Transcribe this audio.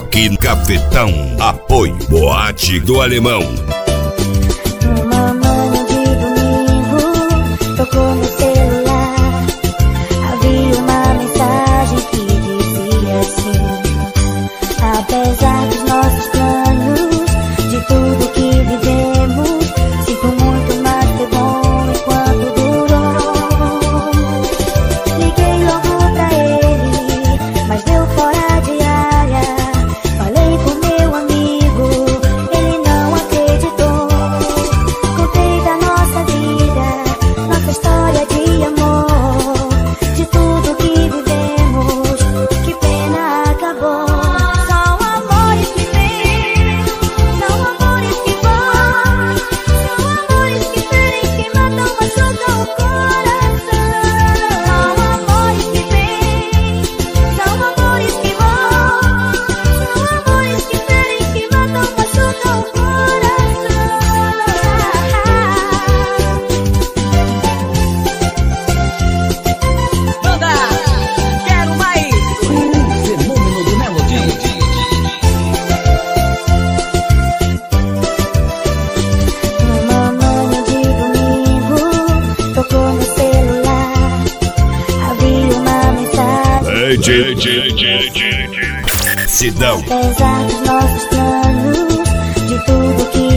aqui no Cafetão. Apoio Boate do Alemão. Uma manhã de domingo, tocou meu celular. Havia uma mensagem que dizia assim: apesar dos nossos planos, de tudo que vivemos, sinto muito, mas foi bom enquanto durou. Liguei logo pra ele, mas deu fora de área. Falei com meu amigo, ele não acreditou. Contei da nossa vida, nossa história de amor, de tudo que vivemos, que pena acabou. São amores que vêm, são amores que vão, são amores que ferem, que matam, machucam o coração. São amores que vêm, são amores que vão, são amores que ferem, que matam, machucam o coração. Banda, quero mais! O fenômeno do Melody. Uma manhã de domingo, tocou no celular. Havia uma mensagem: Sidão. apesar dos nossos planos, de tudo que